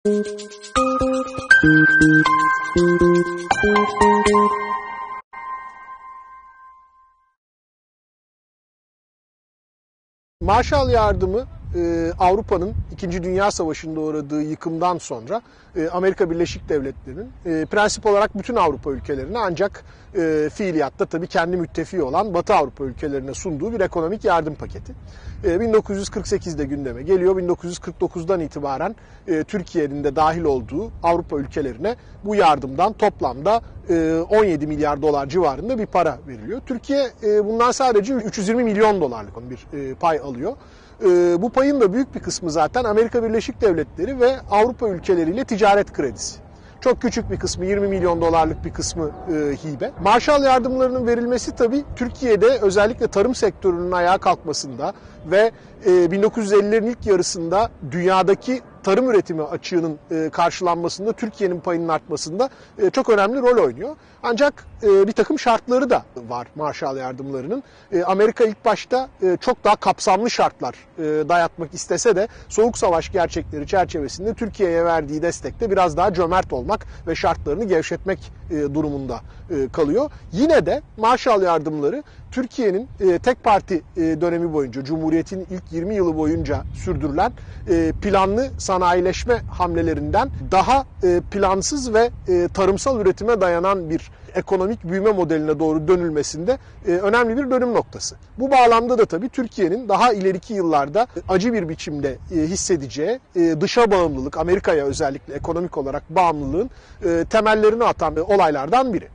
Marshall Yardımı Avrupa'nın 2. Dünya Savaşı'nda uğradığı yıkımdan sonra Amerika Birleşik Devletleri'nin prensip olarak bütün Avrupa ülkelerine ancak fiiliyatta tabii kendi müttefiği olan Batı Avrupa ülkelerine sunduğu bir ekonomik yardım paketi. 1948'de gündeme geliyor. 1949'dan itibaren Türkiye'nin de dahil olduğu Avrupa ülkelerine bu yardımdan toplamda 17 milyar dolar civarında bir para veriliyor. Türkiye bundan sadece 320 milyon dolarlık bir pay alıyor. Bu payın da büyük bir kısmı zaten Amerika Birleşik Devletleri ve Avrupa ülkeleriyle ticaret kredisi. Çok küçük bir kısmı, 20 milyon dolarlık bir kısmı hibe. Marshall yardımlarının verilmesi tabii Türkiye'de özellikle tarım sektörünün ayağa kalkmasında ve 1950'lerin ilk yarısında dünyadaki tarım üretimi açığının karşılanmasında, Türkiye'nin payının artmasında çok önemli rol oynuyor. Ancak bir takım şartları da var Marshall yardımlarının. Amerika ilk başta çok daha kapsamlı şartlar dayatmak istese de Soğuk Savaş gerçekleri çerçevesinde Türkiye'ye verdiği destekte biraz daha cömert olmak ve şartlarını gevşetmek durumunda kalıyor. Yine de Marshall yardımları Türkiye'nin tek parti dönemi boyunca, Cumhuriyet'in ilk 20 yılı boyunca sürdürülen planlı sanayileşme hamlelerinden daha plansız ve tarımsal üretime dayanan bir ekonomik büyüme modeline doğru dönülmesinde önemli bir dönüm noktası. Bu bağlamda da tabii Türkiye'nin daha ileriki yıllarda acı bir biçimde hissedeceği dışa bağımlılık, Amerika'ya özellikle ekonomik olarak bağımlılığın temellerini atan olaylardan biri.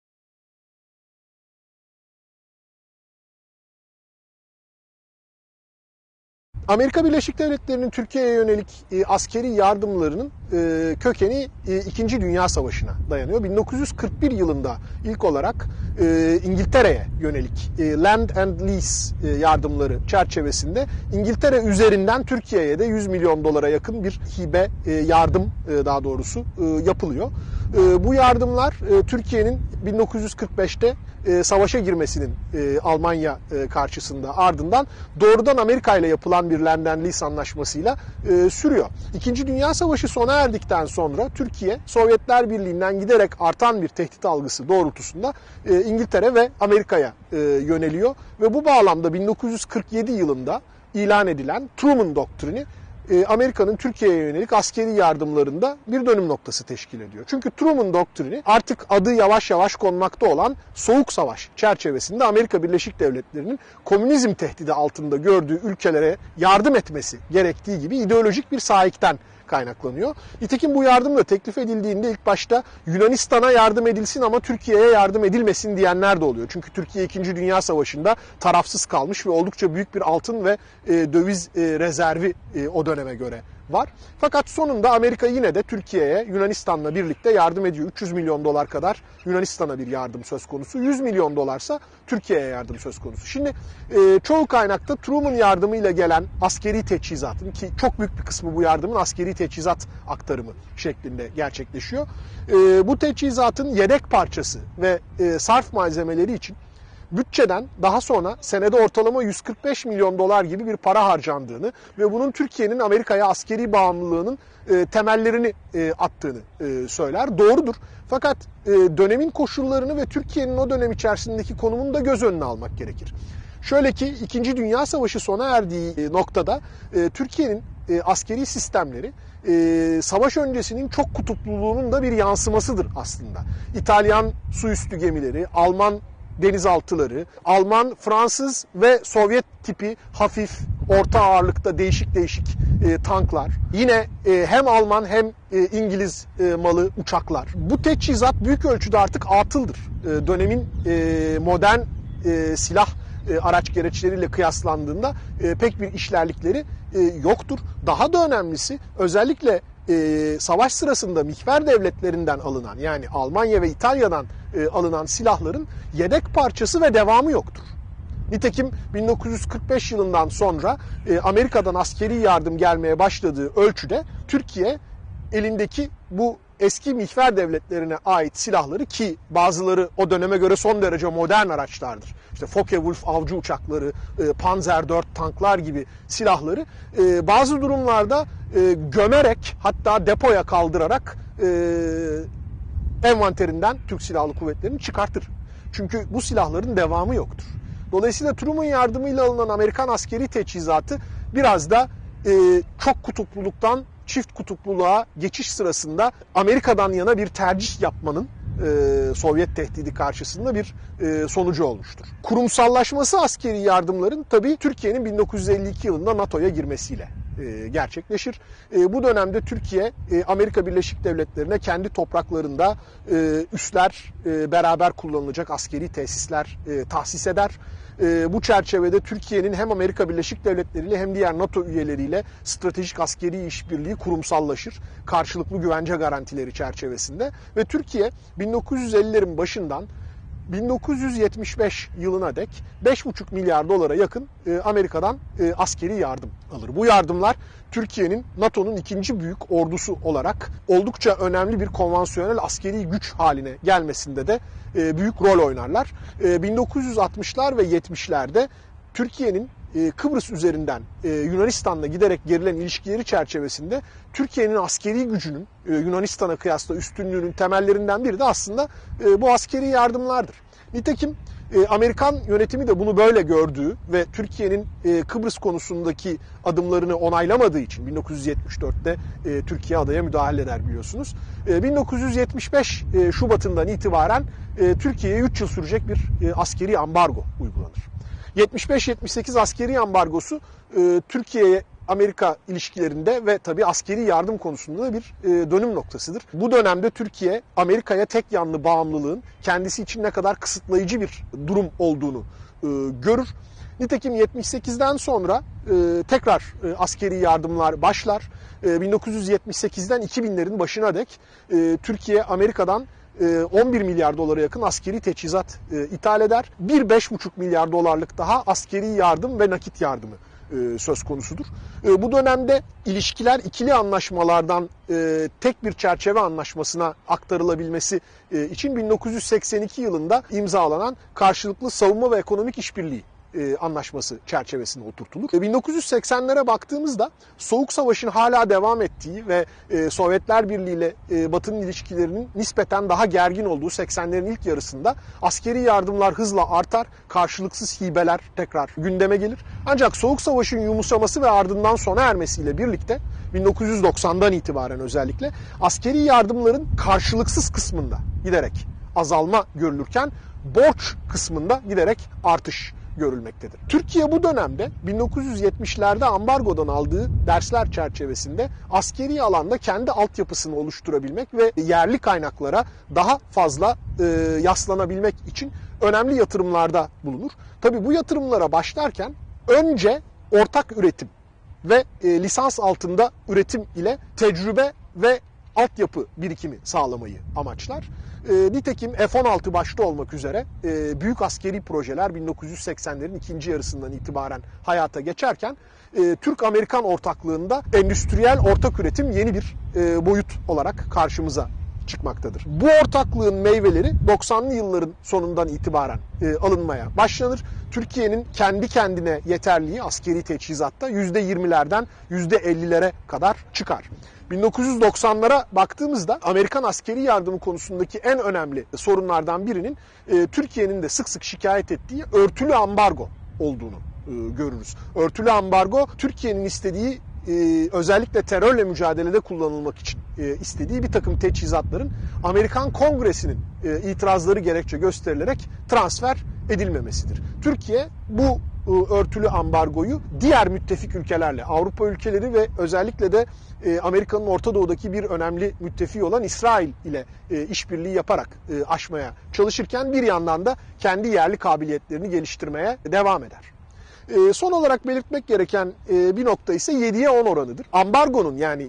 Amerika Birleşik Devletleri'nin Türkiye'ye yönelik askeri yardımlarının kökeni 2. Dünya Savaşı'na dayanıyor. 1941 yılında ilk olarak İngiltere'ye yönelik Land and Lease yardımları çerçevesinde İngiltere üzerinden Türkiye'ye de 100 milyon dolara yakın bir hibe yardım daha doğrusu yapılıyor. Bu yardımlar Türkiye'nin 1945'te savaşa girmesinin Almanya karşısında ardından doğrudan Amerika ile yapılan bir Land and Lease anlaşmasıyla sürüyor. İkinci Dünya Savaşı sona erdikten sonra Türkiye Sovyetler Birliği'nden giderek artan bir tehdit algısı doğrultusunda İngiltere ve Amerika'ya yöneliyor ve bu bağlamda 1947 yılında ilan edilen Truman Doktrini Amerika'nın Türkiye'ye yönelik askeri yardımlarında bir dönüm noktası teşkil ediyor. Çünkü Truman Doktrini artık adı yavaş yavaş konmakta olan Soğuk Savaş çerçevesinde Amerika Birleşik Devletleri'nin komünizm tehdidi altında gördüğü ülkelere yardım etmesi gerektiği gibi ideolojik bir sahipten kaynaklanıyor. Nitekim bu yardım da teklif edildiğinde ilk başta Yunanistan'a yardım edilsin ama Türkiye'ye yardım edilmesin diyenler de oluyor. Çünkü Türkiye 2. Dünya Savaşı'nda tarafsız kalmış ve oldukça büyük bir altın ve döviz rezervi o döneme göre var. Fakat sonunda Amerika yine de Türkiye'ye Yunanistan'la birlikte yardım ediyor. 300 milyon dolar kadar Yunanistan'a bir yardım söz konusu. 100 milyon dolarsa Türkiye'ye yardım söz konusu. Şimdi çoğu kaynakta Truman yardımıyla gelen askeri teçhizatın, ki çok büyük bir kısmı bu yardımın askeri teçhizat aktarımı şeklinde gerçekleşiyor. Bu teçhizatın yedek parçası ve sarf malzemeleri için bütçeden daha sonra senede ortalama 145 milyon dolar gibi bir para harcandığını ve bunun Türkiye'nin Amerika'ya askeri bağımlılığının temellerini attığını söyler. Doğrudur. Fakat dönemin koşullarını ve Türkiye'nin o dönem içerisindeki konumunu da göz önüne almak gerekir. Şöyle ki 2. Dünya Savaşı sona erdiği noktada Türkiye'nin askeri sistemleri savaş öncesinin çok kutupluluğunun da bir yansımasıdır aslında. İtalyan su üstü gemileri, Alman denizaltıları, Alman, Fransız ve Sovyet tipi hafif, orta ağırlıkta değişik tanklar. Yine hem Alman hem İngiliz malı uçaklar. Bu teçhizat büyük ölçüde artık atıldır. Dönemin modern silah araç gereçleriyle kıyaslandığında pek bir işlerlikleri yoktur. Daha da önemlisi özellikle savaş sırasında mihver devletlerinden alınan, yani Almanya ve İtalya'dan alınan silahların yedek parçası ve devamı yoktur. Nitekim 1945 yılından sonra Amerika'dan askeri yardım gelmeye başladığı ölçüde Türkiye elindeki bu eski mihver devletlerine ait silahları, ki bazıları o döneme göre son derece modern araçlardır. işte Focke-Wulf avcı uçakları, Panzer IV tanklar gibi silahları bazı durumlarda gömerek, hatta depoya kaldırarak envanterinden Türk Silahlı Kuvvetleri'ni çıkartır. Çünkü bu silahların devamı yoktur. Dolayısıyla Truman yardımıyla alınan Amerikan askeri teçhizatı biraz da çok kutupluluktan çift kutupluluğa geçiş sırasında Amerika'dan yana bir tercih yapmanın Sovyet tehdidi karşısında bir sonucu olmuştur. Kurumsallaşması askeri yardımların tabii Türkiye'nin 1952 yılında NATO'ya girmesiyle gerçekleşir. Bu dönemde Türkiye Amerika Birleşik Devletleri'ne kendi topraklarında üsler, beraber kullanılacak askeri tesisler tahsis eder. Bu çerçevede Türkiye'nin hem Amerika Birleşik Devletleri ile hem diğer NATO üyeleriyle stratejik askeri işbirliği kurumsallaşır. Karşılıklı güvence garantileri çerçevesinde ve Türkiye 1950'lerin başından 1975 yılına dek 5,5 milyar dolara yakın Amerika'dan askeri yardım alır. Bu yardımlar Türkiye'nin NATO'nun ikinci büyük ordusu olarak oldukça önemli bir konvansiyonel askeri güç haline gelmesinde de büyük rol oynarlar. 1960'lar ve 70'lerde Türkiye'nin Kıbrıs üzerinden Yunanistan'la giderek gerilen ilişkileri çerçevesinde Türkiye'nin askeri gücünün Yunanistan'a kıyasla üstünlüğünün temellerinden biri de aslında bu askeri yardımlardır. Nitekim Amerikan yönetimi de bunu böyle gördüğü ve Türkiye'nin Kıbrıs konusundaki adımlarını onaylamadığı için 1974'te Türkiye adaya müdahale eder biliyorsunuz. 1975 Şubat'ından itibaren Türkiye'ye 3 yıl sürecek bir askeri ambargo uygulanır. 75-78 askeri ambargosu Türkiye'ye Amerika ilişkilerinde ve tabii askeri yardım konusunda da bir dönüm noktasıdır. Bu dönemde Türkiye Amerika'ya tek yanlı bağımlılığın kendisi için ne kadar kısıtlayıcı bir durum olduğunu görür. Nitekim 78'den sonra tekrar askeri yardımlar başlar. 1978'den 2000'lerin başına dek Türkiye Amerika'dan 11 milyar dolara yakın askeri teçhizat ithal eder. 1,5 milyar dolarlık daha askeri yardım ve nakit yardımı söz konusudur. Bu dönemde ilişkiler ikili anlaşmalardan tek bir çerçeve anlaşmasına aktarılabilmesi için 1982 yılında imzalanan karşılıklı savunma ve ekonomik işbirliği anlaşması çerçevesinde oturtulur. 1980'lere baktığımızda Soğuk Savaş'ın hala devam ettiği ve Sovyetler Birliği ile Batı'nın ilişkilerinin nispeten daha gergin olduğu 80'lerin ilk yarısında askeri yardımlar hızla artar, karşılıksız hibeler tekrar gündeme gelir. Ancak Soğuk Savaş'ın yumuşaması ve ardından sona ermesiyle birlikte 1990'dan itibaren özellikle askeri yardımların karşılıksız kısmında giderek azalma görülürken borç kısmında giderek artış görülmektedir. Türkiye bu dönemde 1970'lerde ambargodan aldığı dersler çerçevesinde askeri alanda kendi altyapısını oluşturabilmek ve yerli kaynaklara daha fazla yaslanabilmek için önemli yatırımlarda bulunur. Tabii bu yatırımlara başlarken önce ortak üretim ve lisans altında üretim ile tecrübe ve altyapı birikimi sağlamayı amaçlar. Nitekim F-16 başta olmak üzere büyük askeri projeler 1980'lerin ikinci yarısından itibaren hayata geçerken Türk-Amerikan ortaklığında endüstriyel ortak üretim yeni bir boyut olarak karşımıza çıkmaktadır. Bu ortaklığın meyveleri 90'lı yılların sonundan itibaren alınmaya başlanır. Türkiye'nin kendi kendine yeterliği askeri teçhizatta %20'lerden %50'lere kadar çıkar. 1990'lara baktığımızda Amerikan askeri yardımı konusundaki en önemli sorunlardan birinin Türkiye'nin de sık sık şikayet ettiği örtülü ambargo olduğunu görürüz. Örtülü ambargo Türkiye'nin istediği özellikle terörle mücadelede kullanılmak için istediği bir takım teçhizatların Amerikan Kongresi'nin itirazları gerekçe gösterilerek transfer edilmemesidir. Türkiye bu örtülü ambargoyu diğer müttefik ülkelerle, Avrupa ülkeleri ve özellikle de Amerika'nın Orta Doğu'daki bir önemli müttefiği olan İsrail ile işbirliği yaparak aşmaya çalışırken bir yandan da kendi yerli kabiliyetlerini geliştirmeye devam eder. Son olarak belirtmek gereken bir nokta ise 7'ye 10 oranıdır. Ambargonun yani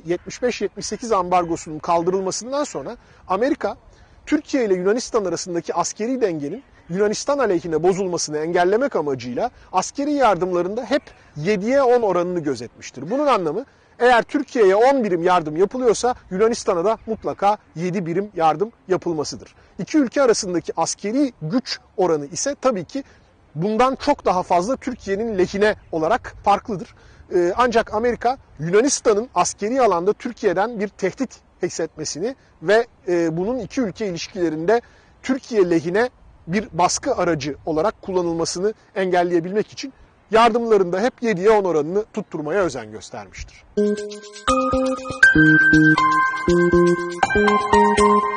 75-78 ambargosunun kaldırılmasından sonra Amerika, Türkiye ile Yunanistan arasındaki askeri dengenin Yunanistan aleyhine bozulmasını engellemek amacıyla askeri yardımlarında hep 7'ye 10 oranını gözetmiştir. Bunun anlamı eğer Türkiye'ye 10 birim yardım yapılıyorsa Yunanistan'a da mutlaka 7 birim yardım yapılmasıdır. İki ülke arasındaki askeri güç oranı ise tabii ki bundan çok daha fazla Türkiye'nin lehine olarak farklıdır. Ancak Amerika Yunanistan'ın askeri alanda Türkiye'den bir tehdit hissetmesini ve bunun iki ülke ilişkilerinde Türkiye lehine bir baskı aracı olarak kullanılmasını engelleyebilmek için yardımlarında hep 7'ye 10 oranını tutturmaya özen göstermiştir.